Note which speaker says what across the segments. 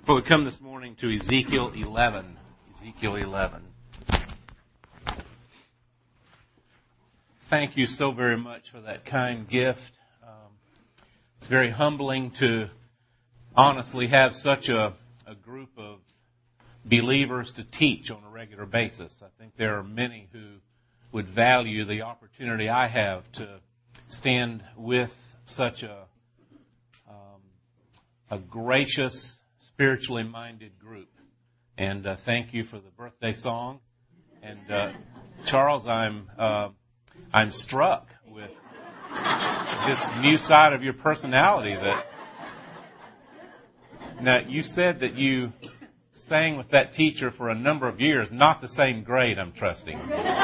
Speaker 1: Well, we come this morning to Ezekiel 11. Ezekiel 11. Thank you so very much for that kind gift. It's very humbling to honestly have such a group of believers to teach on a regular basis. I think there are many who would value the opportunity I have to stand with such a gracious, spiritually minded group. And thank you for the birthday song. And Charles, I'm struck with this new side of your personality. Now, you said that you sang with that teacher for a number of years, not the same grade, I'm trusting.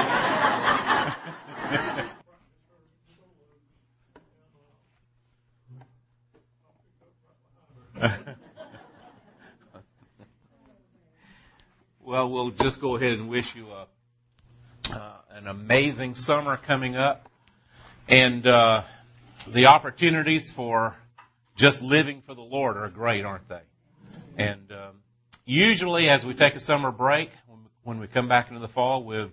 Speaker 1: Well, we'll just go ahead and wish you an amazing summer coming up. And the opportunities for just living for the Lord are great, aren't they? And usually as we take a summer break, when we come back into the fall, we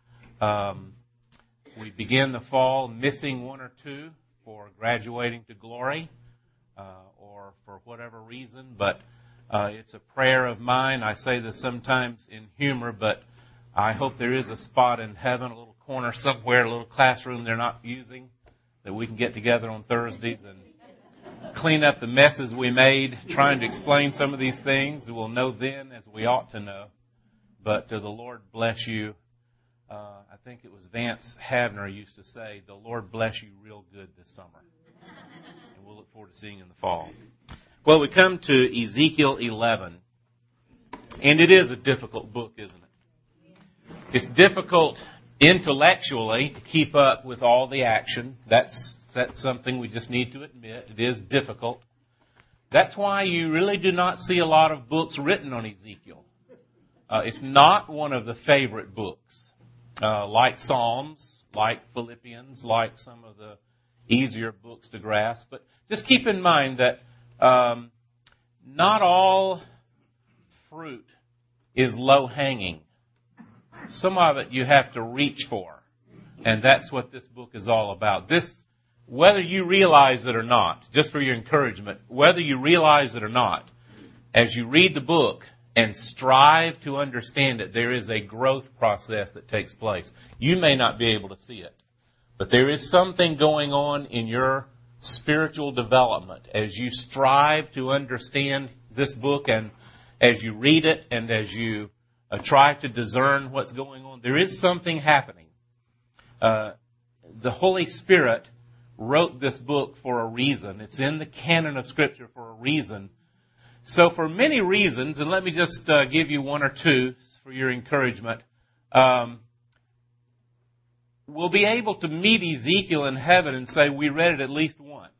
Speaker 1: begin the fall missing one or two for graduating to glory or for whatever reason. But it's a prayer of mine. I say this sometimes in humor, but I hope there is a spot in heaven, a little corner somewhere, a little classroom they're not using, that we can get together on Thursdays and clean up the messes we made trying to explain some of these things. We'll know then as we ought to know. But the Lord bless you. I think it was Vance Havner used to say, the Lord bless you real good this summer. And we'll look forward to seeing you in the fall. Well, we come to Ezekiel 11. And it is a difficult book, isn't it? It's difficult intellectually to keep up with all the action. That's something we just need to admit. It is difficult. That's why you really do not see a lot of books written on Ezekiel. It's not one of the favorite books, like Psalms, like Philippians, like some of the easier books to grasp. But just keep in mind that not all fruit is low-hanging. Some of it you have to reach for. And that's what this book is all about. Whether you realize it or not, just for your encouragement, whether you realize it or not, as you read the book and strive to understand it, there is a growth process that takes place. You may not be able to see it, but there is something going on in your spiritual development as you strive to understand this book, and as you read it and as you try to discern what's going on. There is something happening. The Holy Spirit wrote this book for a reason. It's in the canon of Scripture for a reason. So for many reasons, and let me just give you one or two for your encouragement, we'll be able to meet Ezekiel in heaven and say, we read it at least once.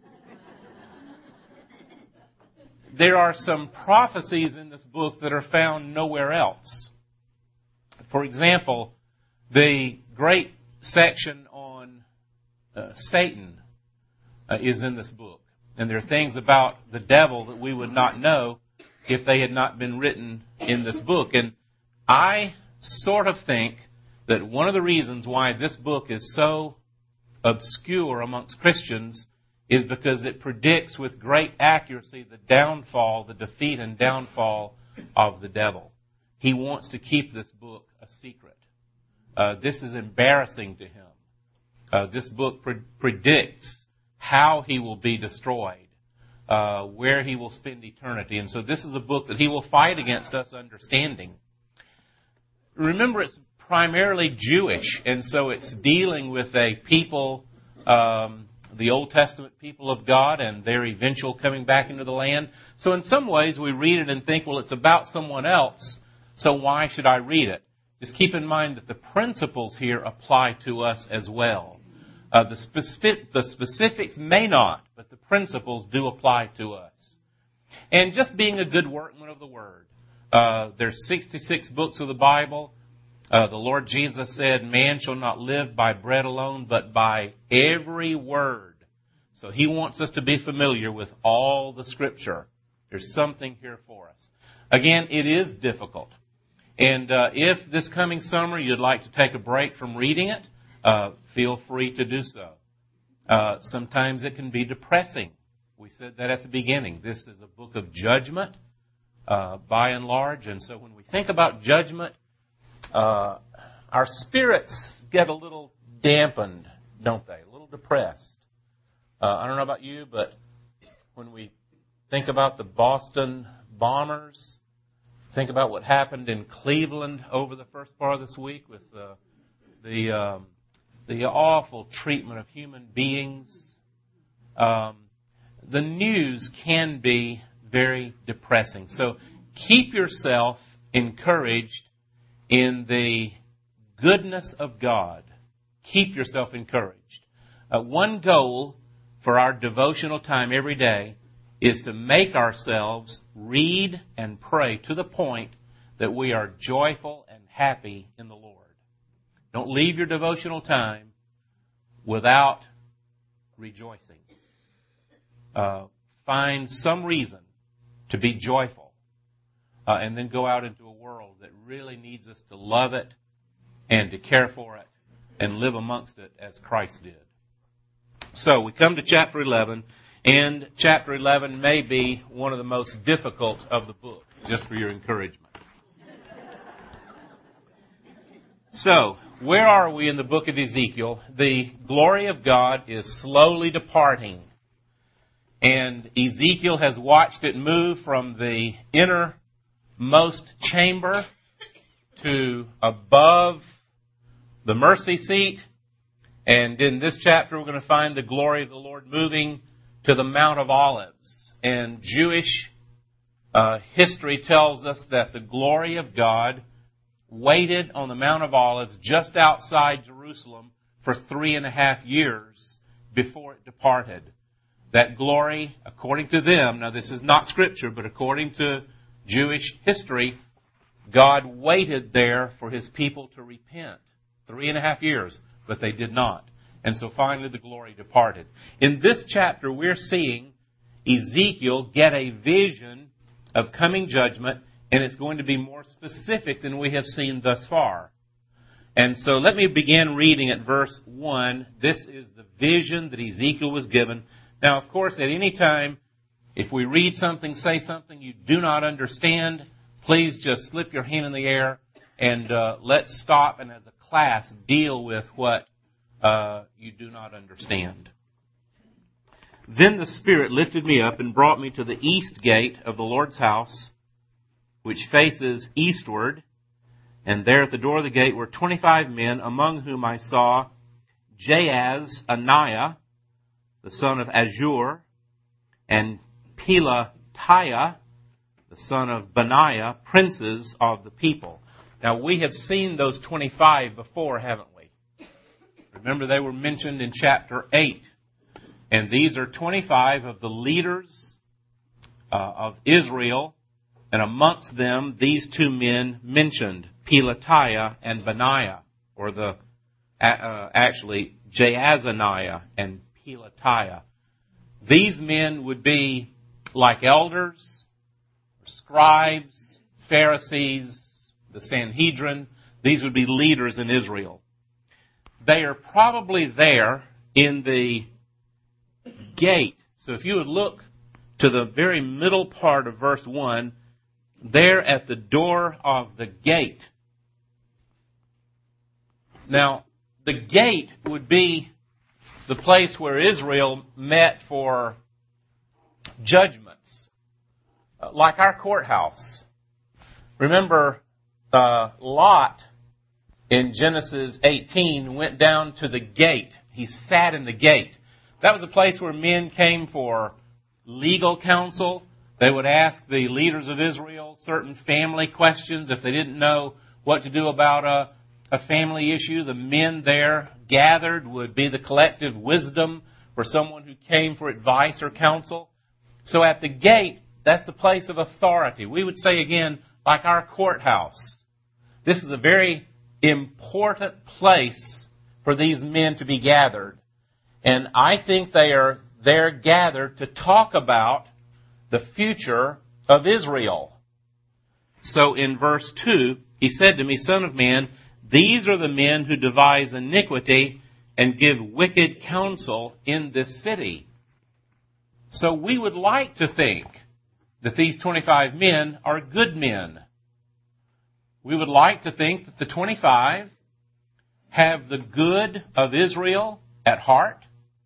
Speaker 1: There are some prophecies in this book that are found nowhere else. For example, the great section on Satan is in this book. And there are things about the devil that we would not know if they had not been written in this book. And I sort of think that one of the reasons why this book is so obscure amongst Christians is because it predicts with great accuracy the downfall, the defeat and downfall of the devil. He wants to keep this book a secret. This is embarrassing to him. This book predicts how he will be destroyed, where he will spend eternity. And so this is a book that he will fight against us understanding. Remember, it's primarily Jewish, and so it's dealing with a people, the Old Testament people of God, and their eventual coming back into the land. So in some ways we read it and think, well, it's about someone else, so why should I read it? Just keep in mind that the principles here apply to us as well. The specifics may not, but the principles do apply to us. And just being a good workman of the Word. There's 66 books of the Bible. The Lord Jesus said, man shall not live by bread alone, but by every word. So He wants us to be familiar with all the Scripture. There's something here for us. Again, it is difficult. And if this coming summer you'd like to take a break from reading it, feel free to do so. Sometimes it can be depressing. We said that at the beginning. This is a book of judgment, by and large. And so when we think about judgment, our spirits get a little dampened, don't they? A little depressed. I don't know about you, but when we think about the Boston bombers, think about what happened in Cleveland over the first part of this week with the awful treatment of human beings. The news can be very depressing. So keep yourself encouraged in the goodness of God. Keep yourself encouraged. One goal for our devotional time every day is to make ourselves read and pray to the point that we are joyful and happy in the Lord. Don't leave your devotional time without rejoicing. Find some reason to be joyful. And then go out into a world that really needs us to love it and to care for it and live amongst it as Christ did. So we come to chapter 11, and chapter 11 may be one of the most difficult of the book, just for your encouragement. So, where are we in the book of Ezekiel? The glory of God is slowly departing. And Ezekiel has watched it move from the innermost chamber to above the mercy seat. And in this chapter, we're going to find the glory of the Lord moving to the Mount of Olives. And Jewish history tells us that the glory of God waited on the Mount of Olives just outside Jerusalem for 3.5 years before it departed. That glory, according to them, now this is not Scripture, but according to Jewish history, God waited there for His people to repent. 3.5 years, but they did not. And so finally the glory departed. In this chapter, we're seeing Ezekiel get a vision of coming judgment, and it's going to be more specific than we have seen thus far. And so let me begin reading at verse 1. This is the vision that Ezekiel was given. Now, of course, at any time, if we read something, say something you do not understand, please just slip your hand in the air and let's stop and as a class deal with what you do not understand. Then the Spirit lifted me up and brought me to the east gate of the Lord's house, which faces eastward. And there at the door of the gate were 25 men, among whom I saw Jaazaniah, the son of Azur, and Pelatiah, the son of Benaiah, princes of the people. Now, we have seen those 25 before, haven't we? Remember, they were mentioned in chapter 8. And these are 25 of the leaders of Israel. And amongst them, these two men mentioned, Pelatiah and Benaiah, or actually Jaazaniah and Pelatiah. These men would be like elders, scribes, Pharisees, the Sanhedrin. These would be leaders in Israel. They are probably there in the gate. So if you would look to the very middle part of verse 1, there at the door of the gate. Now, the gate would be the place where Israel met for judgments, like our courthouse. Remember, Lot in Genesis 18 went down to the gate. He sat in the gate. That was a place where men came for legal counsel. They would ask the leaders of Israel certain family questions. If they didn't know what to do about a family issue, the men there gathered would be the collective wisdom for someone who came for advice or counsel. So at the gate, that's the place of authority. We would say again, like our courthouse. This is a very important place for these men to be gathered. And I think they are there gathered to talk about the future of Israel. So in verse 2, he said to me, Son of man, these are the men who devise iniquity and give wicked counsel in this city. So we would like to think that these 25 men are good men. We would like to think that the 25 have the good of Israel at heart.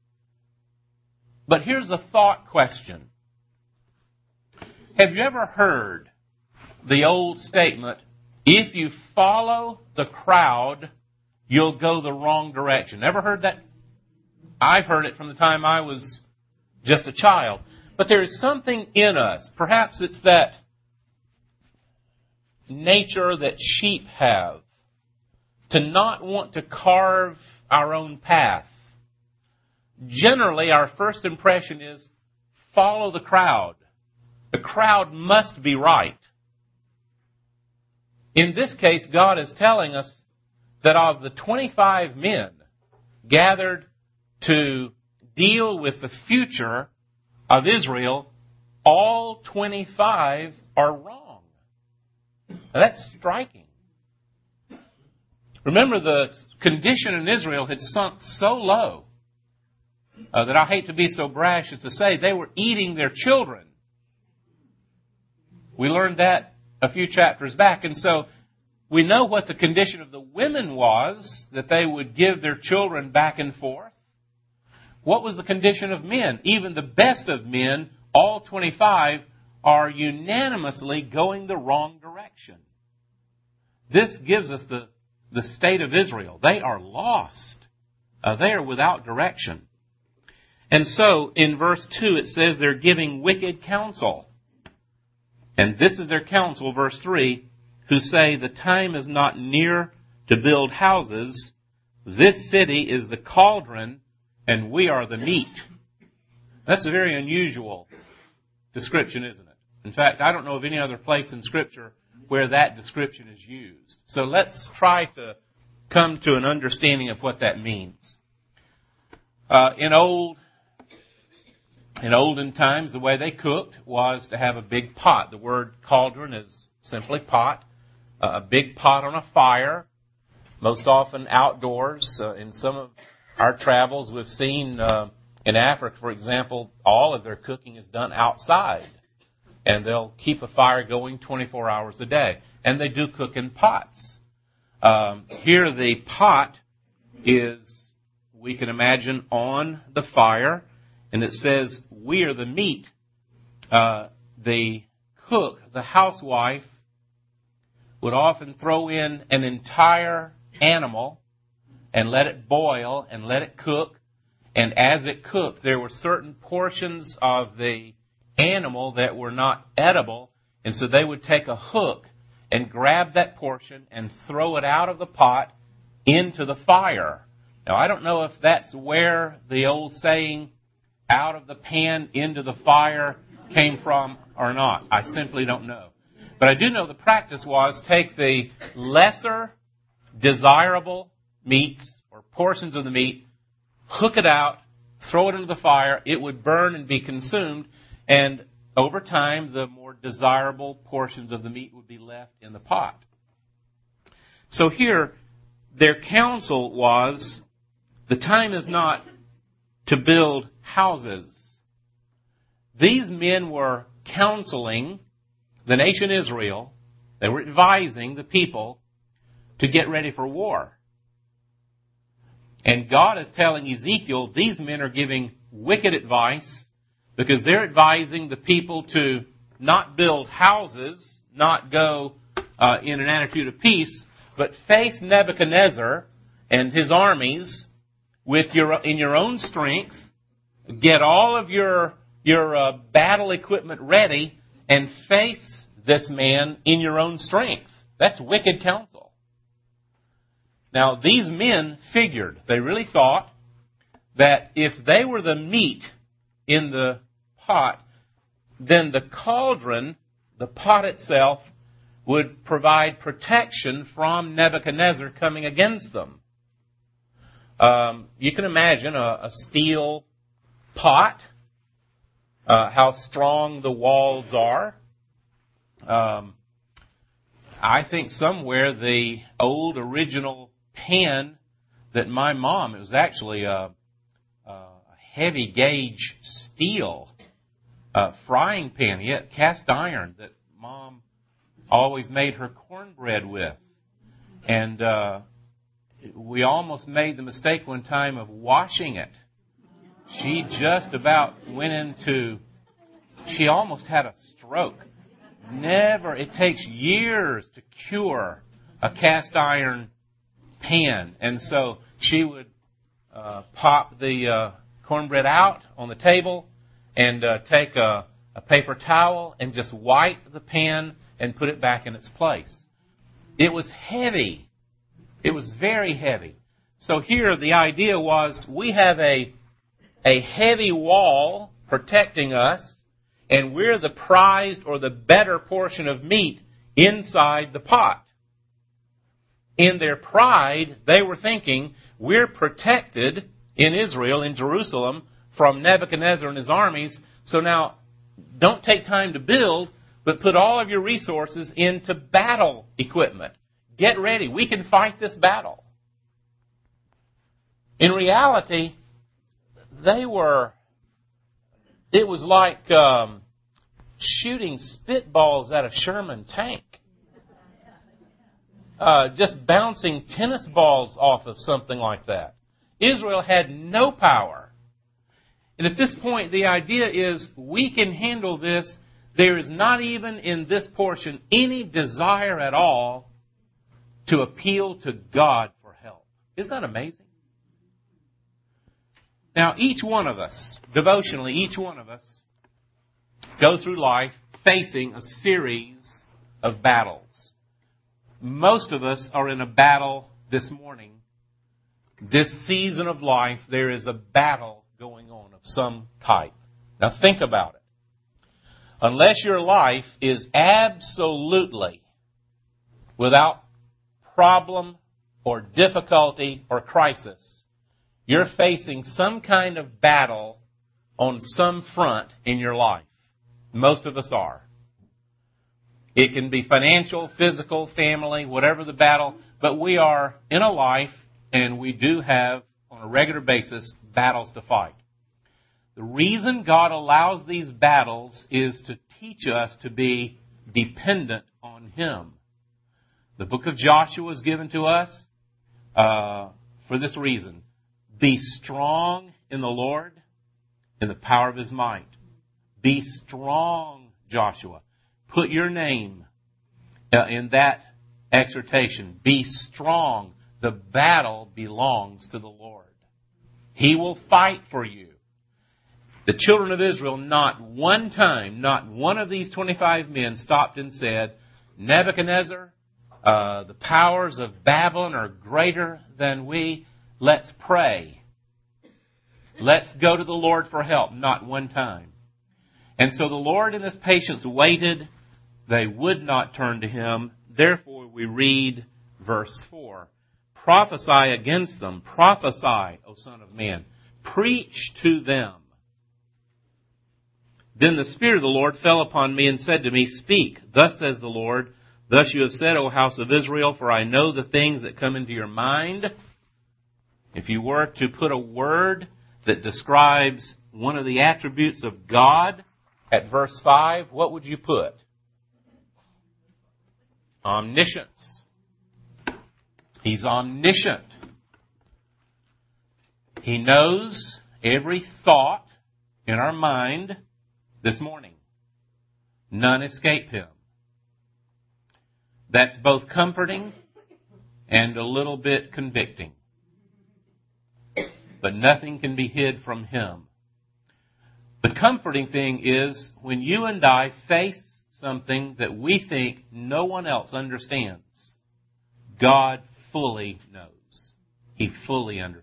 Speaker 1: But here's a thought question. Have you ever heard the old statement, if you follow the crowd, you'll go the wrong direction? Ever heard that? I've heard it from the time I was just a child. But there is something in us. Perhaps it's that nature that sheep have, to not want to carve our own path. Generally, our first impression is follow the crowd. The crowd must be right. In this case, God is telling us that of the 25 men gathered to deal with the future of Israel, all 25 are wrong. Now, that's striking. Remember, the condition in Israel had sunk so low that I hate to be so brash as to say they were eating their children. We learned that a few chapters back. And so we know what the condition of the women was, that they would give their children back and forth. What was the condition of men? Even the best of men, all 25, are unanimously going the wrong direction. This gives us the state of Israel. They are lost. They are without direction. And so, in verse 2, it says they're giving wicked counsel. And this is their counsel, verse 3, who say, the time is not near to build houses. This city is the cauldron, and we are the meat. That's a very unusual description, isn't it? In fact, I don't know of any other place in Scripture where that description is used. So let's try to come to an understanding of what that means. In olden times, the way they cooked was to have a big pot. The word cauldron is simply pot. A big pot on a fire, most often outdoors. In some of our travels, we've seen in Africa, for example, all of their cooking is done outside. And they'll keep a fire going 24 hours a day. And they do cook in pots. Here the pot is, we can imagine, on the fire. And it says, we are the meat. The cook, the housewife, would often throw in an entire animal and let it boil and let it cook. And as it cooked, there were certain portions of the animal that were not edible. And so they would take a hook and grab that portion and throw it out of the pot into the fire. Now, I don't know if that's where the old saying, out of the pan into the fire, came from or not. I simply don't know. But I do know the practice was take the lesser desirable meats or portions of the meat, hook it out, throw it into the fire. It would burn and be consumed. And over time, the more desirable portions of the meat would be left in the pot. So here, their counsel was, the time is not to build houses. These men were counseling the nation Israel. They were advising the people to get ready for war. And God is telling Ezekiel, these men are giving wicked advice because they're advising the people to not build houses, not go in an attitude of peace, but face Nebuchadnezzar and his armies in your own strength, get all of your battle equipment ready, and face this man in your own strength. That's wicked counsel. Now, these men figured, they really thought, that if they were the meat in the pot, then the cauldron, the pot itself, would provide protection from Nebuchadnezzar coming against them. You can imagine a steel pot how strong the walls are. I think somewhere the old original pan that my mom, it was actually a heavy gauge steel frying pan, yet cast iron, that Mom always made her cornbread with. And we almost made the mistake one time of washing it. She just about she almost had a stroke. It takes years to cure a cast iron pan. And so she would pop the cornbread out on the table and take a paper towel and just wipe the pan and put it back in its place. It was heavy. It was very heavy. So here the idea was we have a heavy wall protecting us, and we're the prized or the better portion of meat inside the pot. In their pride, they were thinking, we're protected in Israel, in Jerusalem, from Nebuchadnezzar and his armies. So now, don't take time to build, but put all of your resources into battle equipment. Get ready. We can fight this battle. In reality, it was like shooting spitballs at a Sherman tank. Just bouncing tennis balls off of something like that. Israel had no power. And at this point, the idea is we can handle this. There is not even in this portion any desire at all to appeal to God for help. Isn't that amazing? Now, each one of us, devotionally, each one of us go through life facing a series of battles. Most of us are in a battle this morning. This season of life, there is a battle going on of some type. Now think about it. Unless your life is absolutely without problem or difficulty or crisis, you're facing some kind of battle on some front in your life. Most of us are. It can be financial, physical, family, whatever the battle, but we are in a life, and we do have, on a regular basis, battles to fight. The reason God allows these battles is to teach us to be dependent on Him. The book of Joshua is given to us for this reason. Be strong in the Lord, in the power of His might. Be strong, Joshua. Put your name in that exhortation. Be strong. The battle belongs to the Lord. He will fight for you. The children of Israel, not one time, not one of these 25 men stopped and said, Nebuchadnezzar, the powers of Babylon are greater than we. Let's pray. Let's go to the Lord for help. Not one time. And so the Lord in His patience waited. They would not turn to Him. Therefore we read verse 4. Prophesy against them. Prophesy, O Son of Man. Preach to them. Then the Spirit of the Lord fell upon me and said to me, Speak, thus says the Lord, thus you have said, O house of Israel, for I know the things that come into your mind. If you were to put a word that describes one of the attributes of God at verse 5, what would you put? Omniscience. He's omniscient. He knows every thought in our mind this morning. None escape Him. That's both comforting and a little bit convicting. But nothing can be hid from Him. The comforting thing is when you and I face something that we think no one else understands, God fully knows. He fully understands.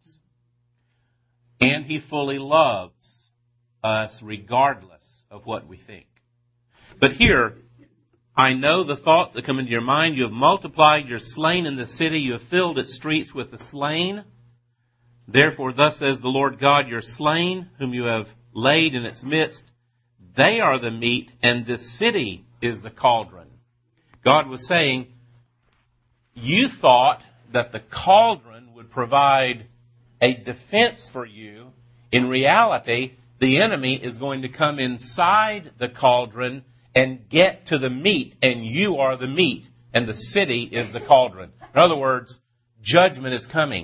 Speaker 1: And He fully loves us regardless of what we think. But here, I know the thoughts that come into your mind. You have multiplied your slain in the city. You have filled its streets with the slain. Therefore, thus says the Lord God, your slain, whom you have laid in its midst. They are the meat, and this city is the cauldron. God was saying, you thought that the cauldron would provide a defense for you. In reality, the enemy is going to come inside the cauldron and get to the meat, and you are the meat, and the city is the cauldron. In other words, judgment is coming.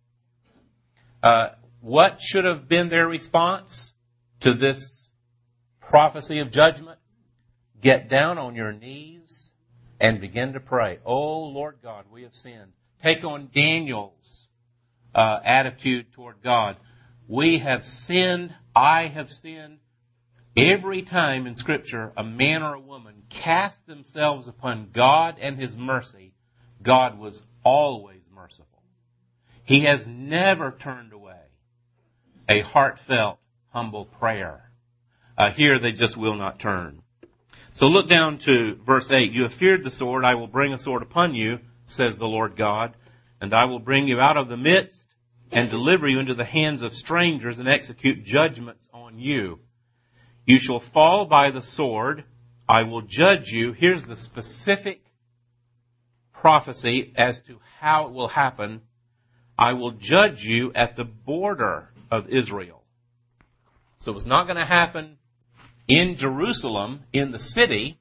Speaker 1: What should have been their response to this prophecy of judgment? Get down on your knees and begin to pray. Oh, Lord God, we have sinned. Take on Daniel's attitude toward God. We have sinned. I have sinned. Every time in Scripture a man or a woman cast themselves upon God and His mercy, God was always merciful. He has never turned away a heartfelt, humble prayer. Here they just will not turn. So look down to verse 8. You have feared the sword. I will bring a sword upon you, says the Lord God, and I will bring you out of the midst and deliver you into the hands of strangers and execute judgments on you. You shall fall by the sword. I will judge you. Here's the specific prophecy as to how it will happen. I will judge you at the border of Israel. So it's not going to happen in Jerusalem, in the city.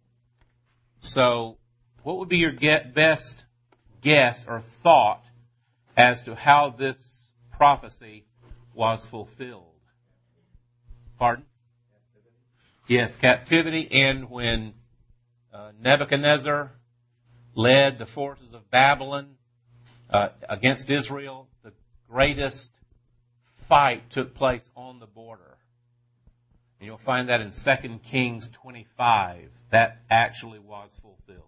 Speaker 1: So what would be your best guess or thought as to how this prophecy was fulfilled? Pardon? Yes, captivity. And when Nebuchadnezzar led the forces of Babylon against Israel, the greatest fight took place on the border. And you'll find that in 2 Kings 25. That actually was fulfilled.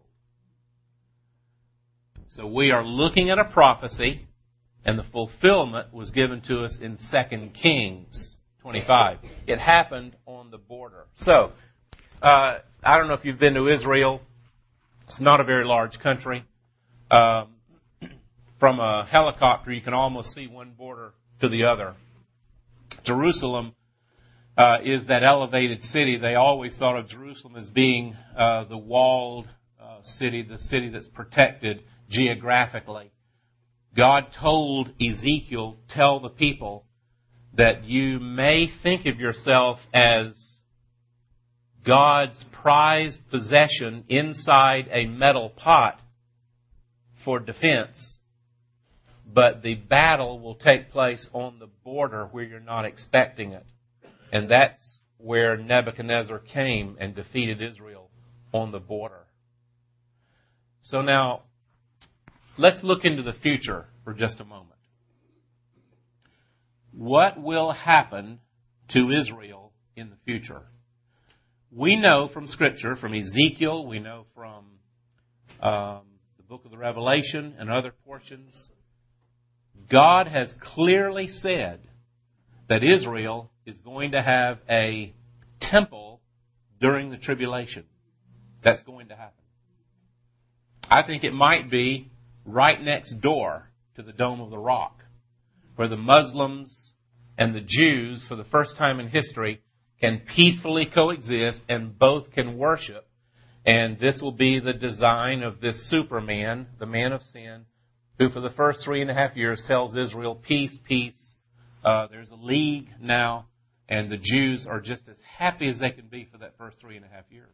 Speaker 1: So we are looking at a prophecy, and the fulfillment was given to us in 2 Kings 25. It happened on the border. So, I don't know if you've been to Israel. It's not a very large country. From a helicopter, you can almost see one border to the other. Jerusalem is that elevated city. They always thought of Jerusalem as being the walled city, the city that's protected geographically. God told Ezekiel, tell the people that you may think of yourself as God's prized possession inside a metal pot for defense, but the battle will take place on the border where you're not expecting it. And that's where Nebuchadnezzar came and defeated Israel, on the border. So now, let's look into the future for just a moment. What will happen to Israel in the future? We know from Scripture, from Ezekiel, we know from the book of the Revelation and other portions, God has clearly said that Israel is going to have a temple during the tribulation. That's going to happen. I think it might be right next door to the Dome of the Rock, where the Muslims and the Jews, for the first time in history, can peacefully coexist and both can worship. And this will be the design of this Superman, the man of sin, who for the first 3.5 years tells Israel, peace, peace. There's a league now, and the Jews are just as happy as they can be for that first 3.5 years.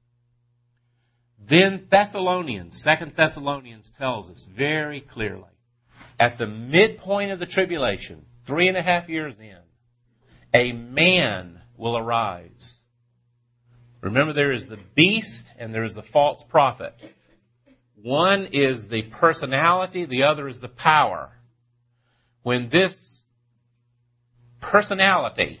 Speaker 1: Then Thessalonians, 2 Thessalonians tells us very clearly, at the midpoint of the tribulation, 3.5 years in, a man will arise. Remember, there is the beast and there is the false prophet. One is the personality, the other is the power. When this personality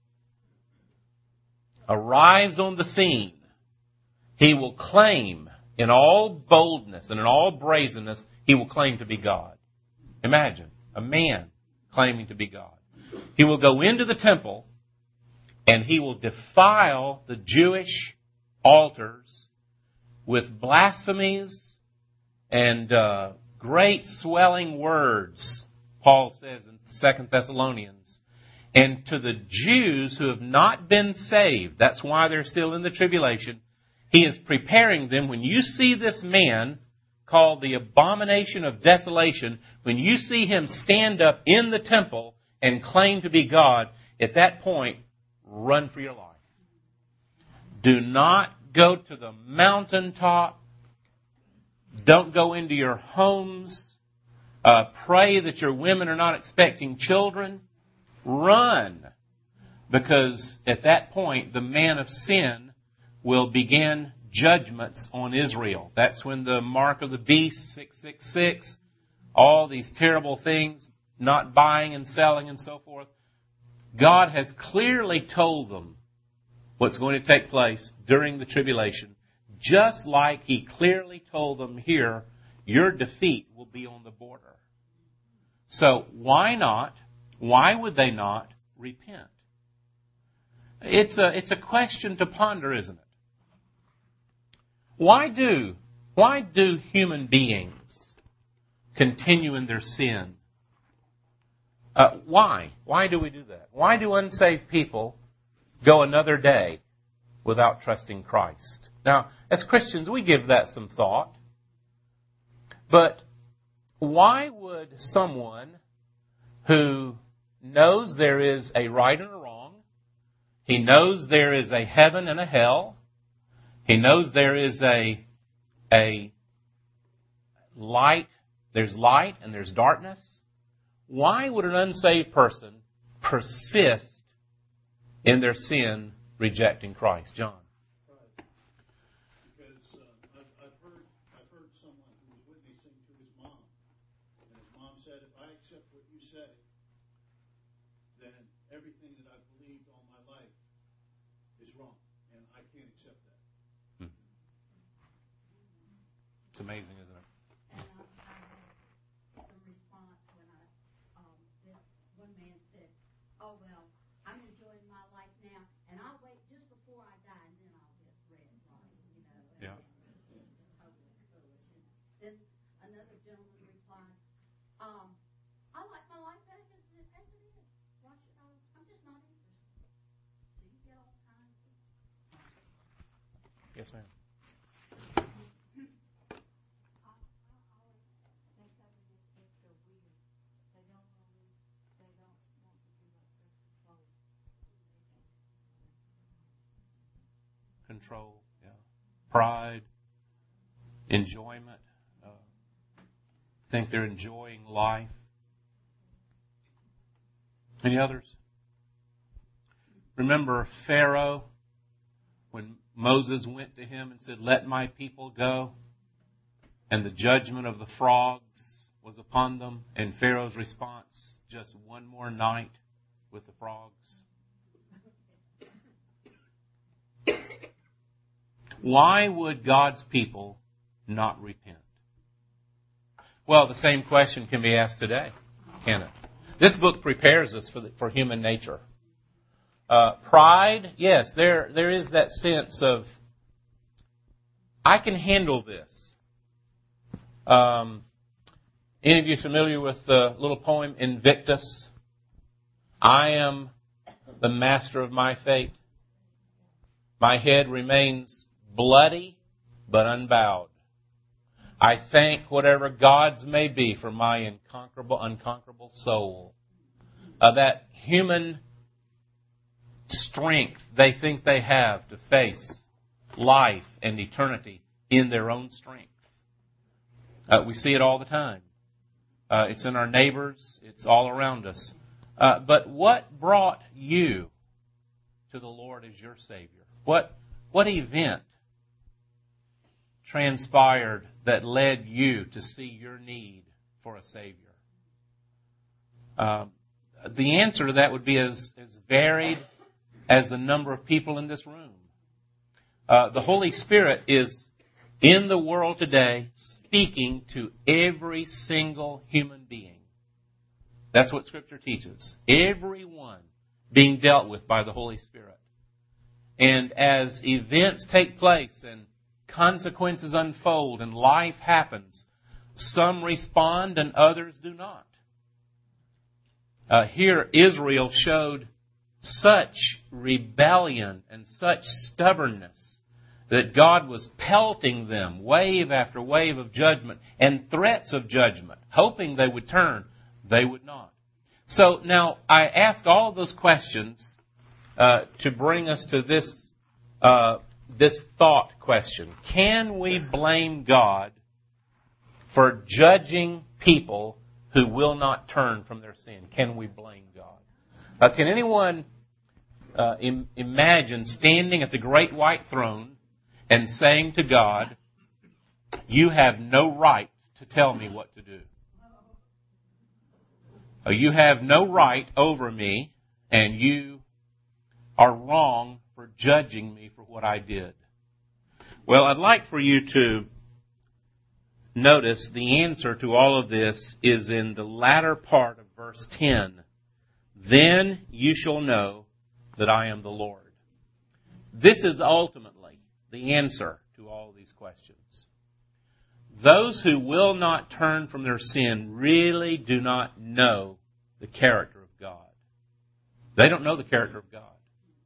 Speaker 1: arrives on the scene, he will claim, in all boldness and in all brazenness, he will claim to be God. Imagine, a man claiming to be God. He will go into the temple and he will defile the Jewish altars with blasphemies and great swelling words, Paul says in 2 Thessalonians. And to the Jews who have not been saved, that's why they're still in the tribulation, He is preparing them. When you see this man called the abomination of desolation, when you see him stand up in the temple and claim to be God, at that point, run for your life. Do not go to the mountaintop. Don't go into your homes. Pray that your women are not expecting children. Run. Because at that point, the man of sin will begin judgments on Israel. That's when the mark of the beast, 666, all these terrible things, not buying and selling and so forth. God has clearly told them what's going to take place during the tribulation, just like He clearly told them here, your defeat will be on the border. So why not? Why would they not repent? It's a question to ponder, isn't it? Why do human beings continue in their sin? Why? Why do we do that? Why do unsaved people go another day without trusting Christ? Now, as Christians, we give that some thought. But why would someone who knows there is a right and a wrong, he knows there is a heaven and a hell, he knows there is a light, there's light and there's darkness, why would an unsaved person persist in their sin, rejecting Christ? John.
Speaker 2: Because I've heard someone who was witnessing to his mom, and his mom said, if I accept what you say, then everything that I've believed all my life is wrong, and I can't accept that.
Speaker 1: It's amazing, isn't it?
Speaker 3: Oh, well, I'm enjoying my life now, and I'll wait just before I die, and then I'll get red, right?
Speaker 1: Yeah.
Speaker 3: And totally foolish. Then another gentleman replied, I like my life better as it is. Why should I'm just not interested. So you get all kinds of...
Speaker 1: Yes, ma'am. Control, yeah. Pride, enjoyment, think they're enjoying life. Any others? Remember Pharaoh, when Moses went to him and said, let my people go, and the judgment of the frogs was upon them, and Pharaoh's response, just one more night with the frogs. Why would God's people not repent? Well, the same question can be asked today, can it? This book prepares us for human nature. Pride, yes, there is that sense of, I can handle this. Any of you familiar with the little poem Invictus? I am the master of my fate. My head remains bloody but unbowed. I thank whatever gods may be for my unconquerable soul. That human strength they think they have to face life and eternity in their own strength. We see it all the time. It's in our neighbors. It's all around us. But what brought you to the Lord as your Savior? What event transpired that led you to see your need for a Savior? The answer to that would be as varied as the number of people in this room. The Holy Spirit is in the world today speaking to every single human being. That's what Scripture teaches. Everyone being dealt with by the Holy Spirit. And as events take place and consequences unfold and life happens, some respond and others do not. Here Israel showed such rebellion and such stubbornness that God was pelting them wave after wave of judgment and threats of judgment, hoping they would turn. They would not. So now I ask all of those questions to bring us to this thought question. Can we blame God for judging people who will not turn from their sin? Can we blame God? Can anyone imagine standing at the great white throne and saying to God, "You have no right to tell me what to do. You have no right over me, and you are wrong for judging me for what I did"? Well, I'd like for you to notice the answer to all of this is in the latter part of verse 10. Then you shall know that I am the Lord. This is ultimately the answer to all these questions. Those who will not turn from their sin really do not know the character of God. They don't know the character of God.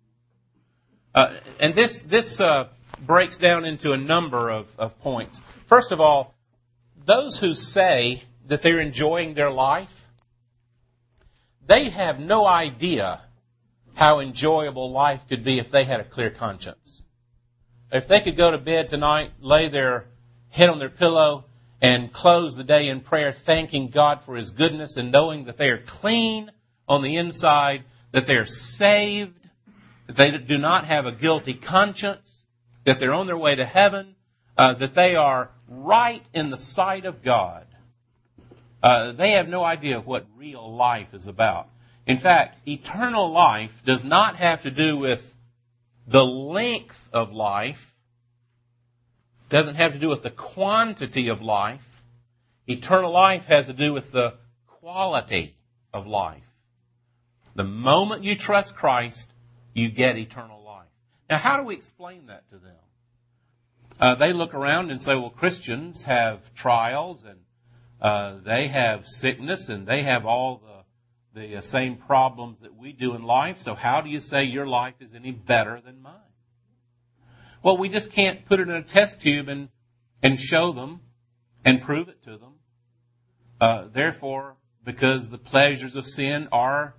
Speaker 1: And this breaks down into a number of points. First of all, those who say that they're enjoying their life, they have no idea how enjoyable life could be if they had a clear conscience. If they could go to bed tonight, lay their head on their pillow, and close the day in prayer, thanking God for His goodness and knowing that they are clean on the inside, that they are saved, that they do not have a guilty conscience, that they're on their way to heaven, that they are right in the sight of God. They have no idea what real life is about. In fact, eternal life does not have to do with the length of life, doesn't have to do with the quantity of life. Eternal life has to do with the quality of life. The moment you trust Christ, you get eternal life. Now, how do we explain that to them? They look around and say, well, Christians have trials and they have sickness and they have all the same problems that we do in life, so how do you say your life is any better than mine? Well, we just can't put it in a test tube and show them and prove it to them. Therefore, because the pleasures of sin are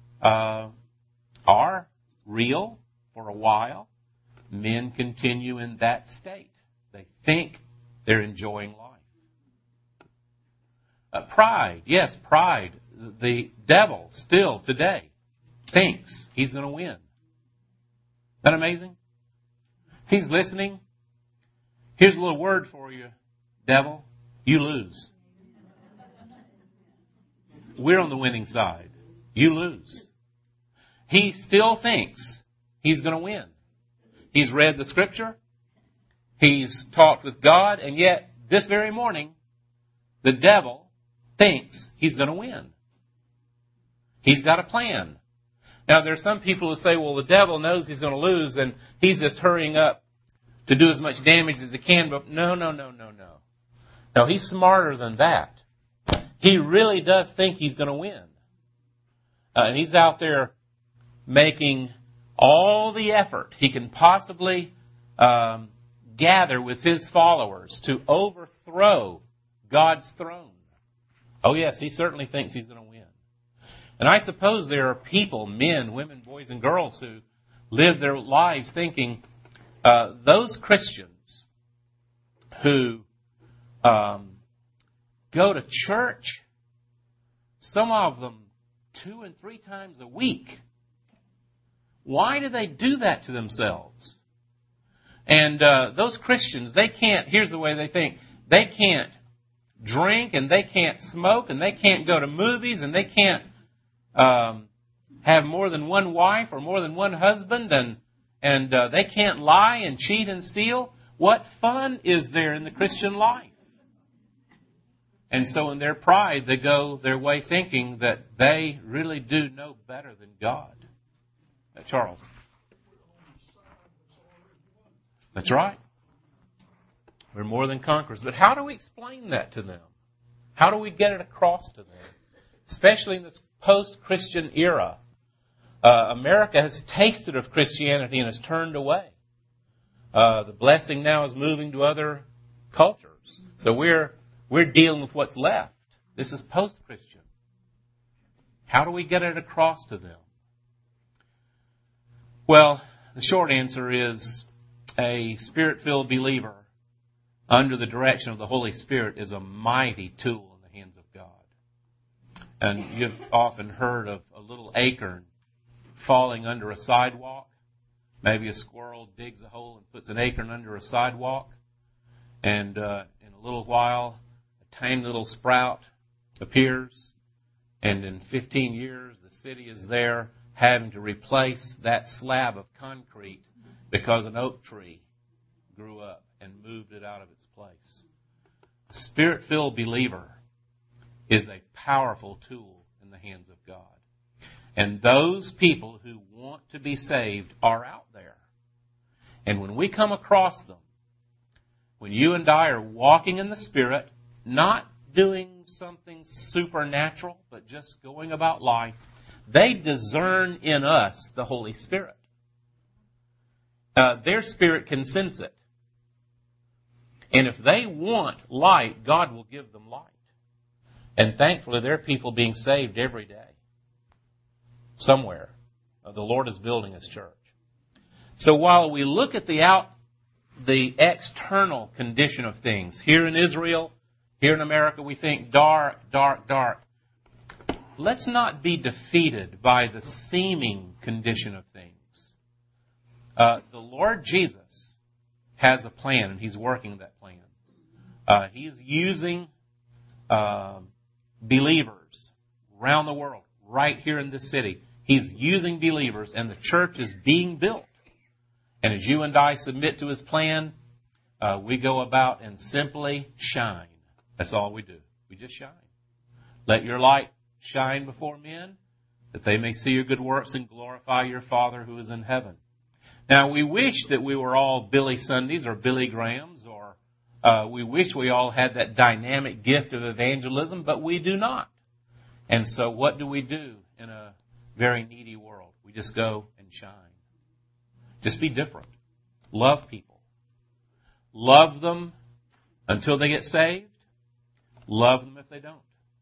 Speaker 1: real for a while, men continue in that state. They think they're enjoying life. Pride. Yes, pride. The devil still today thinks he's going to win. Isn't that amazing? If he's listening, here's a little word for you, devil. You lose. We're on the winning side. You lose. He still thinks he's going to win. He's read the Scripture. He's talked with God. And yet, this very morning, the devil thinks he's going to win. He's got a plan. Now, there are some people who say, well, the devil knows he's going to lose and he's just hurrying up to do as much damage as he can. But no. No, he's smarter than that. He really does think he's going to win. And he's out there making all the effort he can possibly gather with his followers to overthrow God's throne. Oh, yes, he certainly thinks he's going to win. And I suppose there are people, men, women, boys, and girls who live their lives thinking those Christians who go to church, some of them 2 and 3 times a week, why do they do that to themselves? And those Christians, they can't, here's the way they think, they can't drink and they can't smoke and they can't go to movies and they can't have more than one wife or more than one husband and they can't lie and cheat and steal. What fun is there in the Christian life? And so in their pride, they go their way thinking that they really do know better than God. Charles. That's right. We're more than conquerors. But how do we explain that to them? How do we get it across to them? especially in this post-Christian era. America has tasted of Christianity and has turned away. The blessing now is moving to other cultures. So we're dealing with what's left. This is post-Christian. How do we get it across to them? Well, the short answer is a Spirit-filled believer under the direction of the Holy Spirit is a mighty tool in the hands of God. And you've often heard of a little acorn falling under a sidewalk. Maybe a squirrel digs a hole and puts an acorn under a sidewalk. And in a little while, a tiny little sprout appears. And in 15 years, the city is there having to replace that slab of concrete because an oak tree grew up and moved it out of its place. A Spirit-filled believer is a powerful tool in the hands of God. And those people who want to be saved are out there. And when we come across them, when you and I are walking in the Spirit, not doing something supernatural, but just going about life, they discern in us the Holy Spirit. Their spirit can sense it. And if they want light, God will give them light. And thankfully, there are people being saved every day. Somewhere. The Lord is building His church. So while we look at the external condition of things, here in Israel, here in America, we think dark, dark, dark. Let's not be defeated by the seeming condition of things. The Lord Jesus has a plan, and He's working that plan. He's using believers around the world, right here in this city. He's using believers, and the church is being built. And as you and I submit to His plan, we go about and simply shine. That's all we do. We just shine. Let your light shine before men, that they may see your good works and glorify your Father who is in heaven. Now, we wish that we were all Billy Sundays or Billy Grahams, or we wish we all had that dynamic gift of evangelism, but we do not. And so what do we do in a very needy world? We just go and shine. Just be different. Love people. Love them until they get saved. Love them if they don't.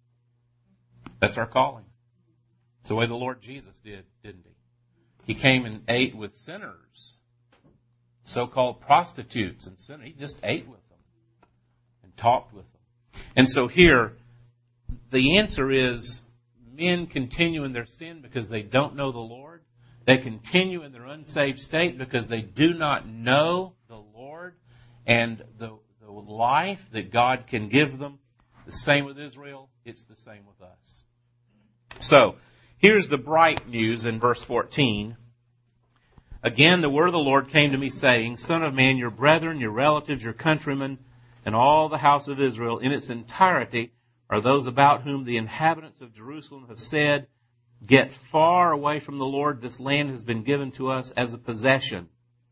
Speaker 1: That's our calling. It's the way the Lord Jesus did, didn't He? He came and ate with sinners, so-called prostitutes and sinners. He just ate with them and talked with them. And so here, the answer is men continue in their sin because they don't know the Lord. They continue in their unsaved state because they do not know the Lord and the life that God can give them. The same with Israel. It's the same with us. So, here's the bright news in verse 14. Again, the word of the Lord came to me saying, Son of man, your brethren, your relatives, your countrymen, and all the house of Israel in its entirety are those about whom the inhabitants of Jerusalem have said, Get far away from the Lord. This land has been given to us as a possession.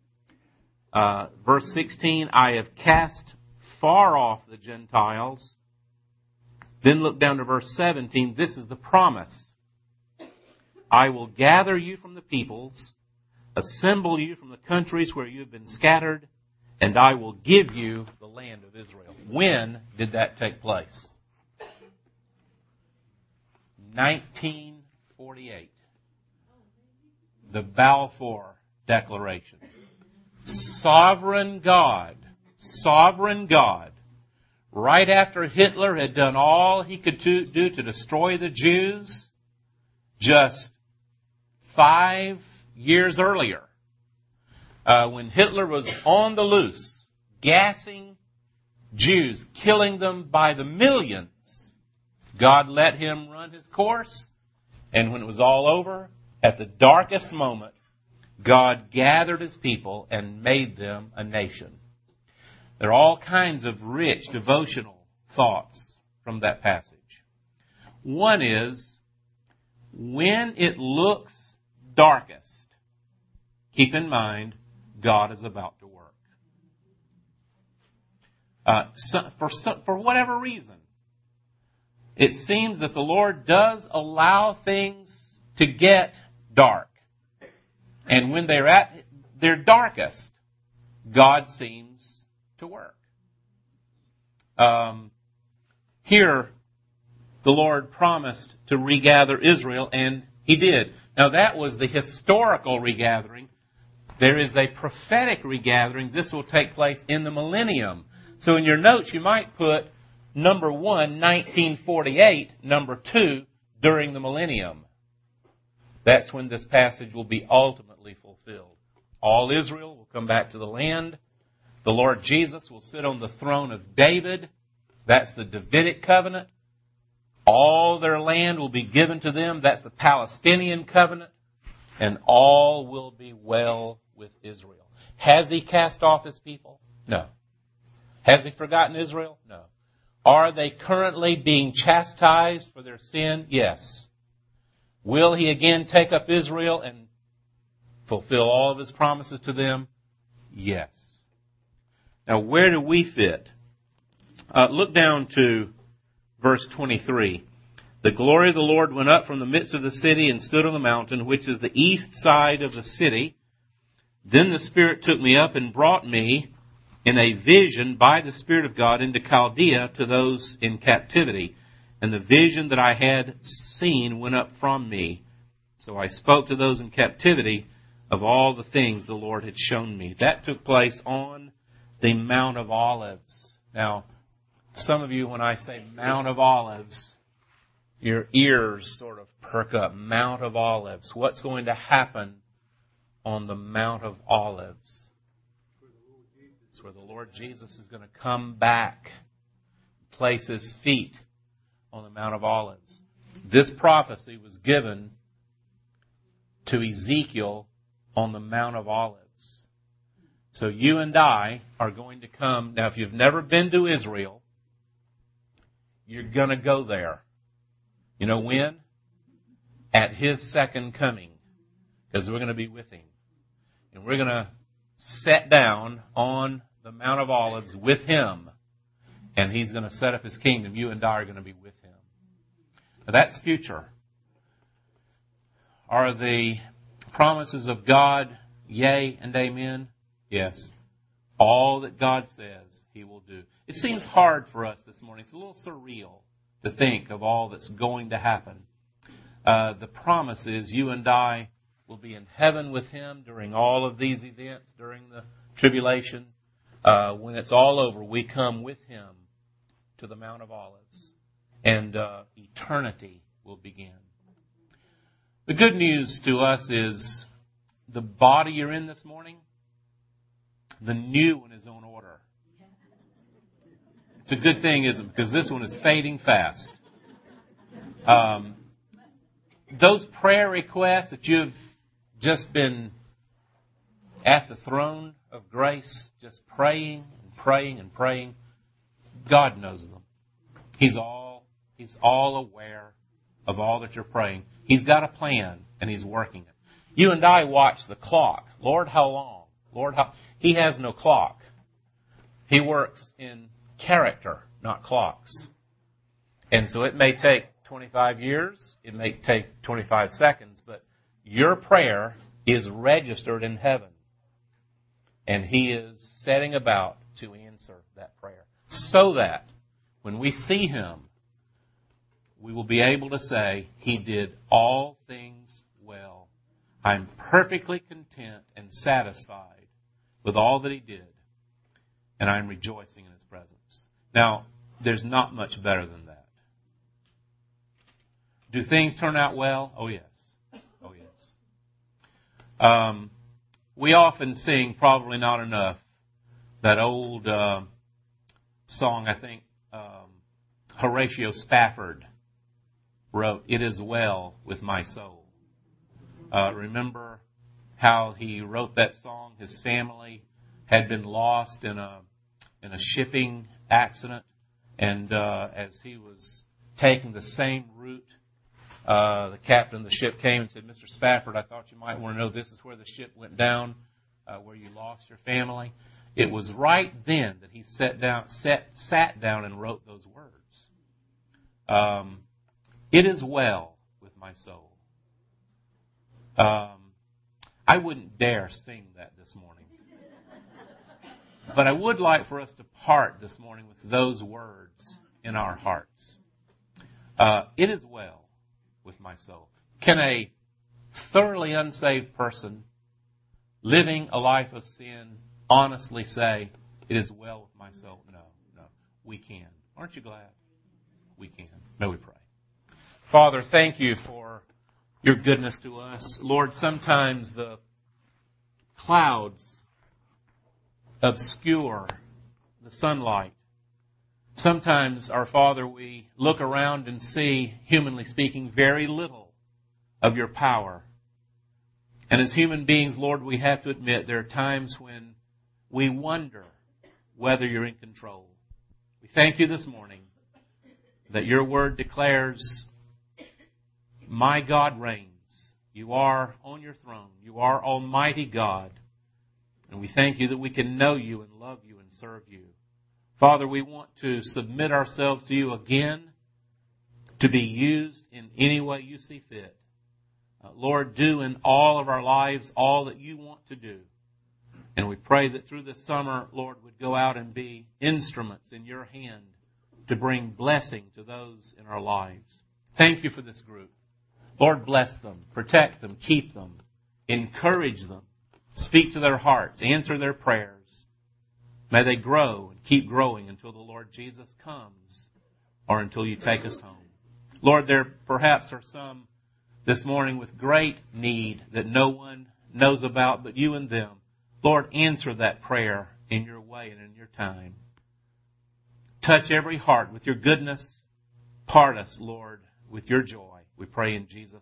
Speaker 1: Verse 16, I have cast far off the Gentiles. Then look down to verse 17. This is the promise. I will gather you from the peoples, assemble you from the countries where you have been scattered, and I will give you the land of Israel. When did that take place? 1948. The Balfour Declaration. Sovereign God, right after Hitler had done all he could do to destroy the Jews, just 5 years earlier, when Hitler was on the loose, gassing Jews, killing them by the millions, God let him run his course, and when it was all over, at the darkest moment, God gathered His people and made them a nation. There are all kinds of rich devotional thoughts from that passage. One is, when it looks darkest, keep in mind, God is about to work. For whatever reason, it seems that the Lord does allow things to get dark. And when they're at their darkest, God seems to work. Here, the Lord promised to regather Israel, and He did. Now that was the historical regathering. There is a prophetic regathering. This will take place in the millennium. So in your notes, you might put number 1, 1948, number 2, during the millennium. That's when this passage will be ultimately fulfilled. All Israel will come back to the land. The Lord Jesus will sit on the throne of David. That's the Davidic covenant. All their land will be given to them. That's the Palestinian covenant. And all will be well with Israel. Has He cast off His people? No. Has He forgotten Israel? No. Are they currently being chastised for their sin? Yes. Will He again take up Israel and fulfill all of His promises to them? Yes. Now, where do we fit? Look down to verse 23. The glory of the Lord went up from the midst of the city and stood on the mountain, which is the east side of the city. Then the Spirit took me up and brought me in a vision by the Spirit of God into Chaldea to those in captivity. And the vision that I had seen went up from me. So I spoke to those in captivity of all the things the Lord had shown me. That took place on the Mount of Olives. Now, some of you, when I say Mount of Olives, your ears sort of perk up. Mount of Olives. What's going to happen on the Mount of Olives? It's where the Lord Jesus is going to come back, place His feet on the Mount of Olives. This prophecy was given to Ezekiel on the Mount of Olives. So you and I are going to come. Now, if you've never been to Israel, you're going to go there. You know when? At His second coming. Because we're going to be with Him. And we're going to sit down on the Mount of Olives with Him. And He's going to set up His kingdom. You and I are going to be with Him. Now that's future. Are the promises of God yea and amen? Yes. All that God says He will do. It seems hard for us this morning. It's a little surreal to think of all that's going to happen. The promise is you and I will be in heaven with Him during all of these events, during the tribulation. When it's all over, we come with Him to the Mount of Olives. And eternity will begin. The good news to us is the body you're in this morning, the new one is on order. It's a good thing, isn't it? Because this one is fading fast. Those prayer requests that you've just been at the throne of grace, just praying and praying and praying, God knows them. He's all aware of all that you're praying. He's got a plan, and He's working it. You and I watch the clock. Lord, how long? Lord, how... He has no clock. He works in character, not clocks. And so it may take 25 years. It may take 25 seconds. But your prayer is registered in heaven. And He is setting about to answer that prayer. So that when we see Him, we will be able to say, He did all things well. I'm perfectly content and satisfied with all that He did. And I'm rejoicing in His presence. Now, there's not much better than that. Do things turn out well? Oh, yes. Oh, yes. We often sing, probably not enough, that old song, I think, Horatio Spafford wrote, "It is well with my soul." Remember how he wrote that song? His family had been lost in a shipping accident, and as he was taking the same route, the captain of the ship came and said, "Mr. Spafford, I thought you might want to know this is where the ship went down, where you lost your family." It was right then that he sat down and wrote those words. It is well with my soul. I wouldn't dare sing that this morning. But I would like for us to part this morning with those words in our hearts. It is well with my soul. Can a thoroughly unsaved person living a life of sin honestly say, it is well with my soul? No. We can. Aren't you glad? We can. May we pray. Father, thank you for your goodness to us. Lord, sometimes the clouds obscure the sunlight. Sometimes, our Father, we look around and see, humanly speaking, very little of your power. And as human beings, Lord, we have to admit there are times when we wonder whether you're in control. We thank you this morning that your word declares, my God reigns. You are on your throne. You are Almighty God. And we thank you that we can know you and love you and serve you. Father, we want to submit ourselves to you again, to be used in any way you see fit. Lord, do in all of our lives all that you want to do. And we pray that through this summer, Lord, would go out and be instruments in your hand to bring blessing to those in our lives. Thank you for this group. Lord, bless them, protect them, keep them, encourage them, speak to their hearts, answer their prayers. May they grow and keep growing until the Lord Jesus comes or until you take us home. Lord, there perhaps are some this morning with great need that no one knows about but you and them. Lord, answer that prayer in your way and in your time. Touch every heart with your goodness. Part us, Lord, with your joy. We pray in Jesus'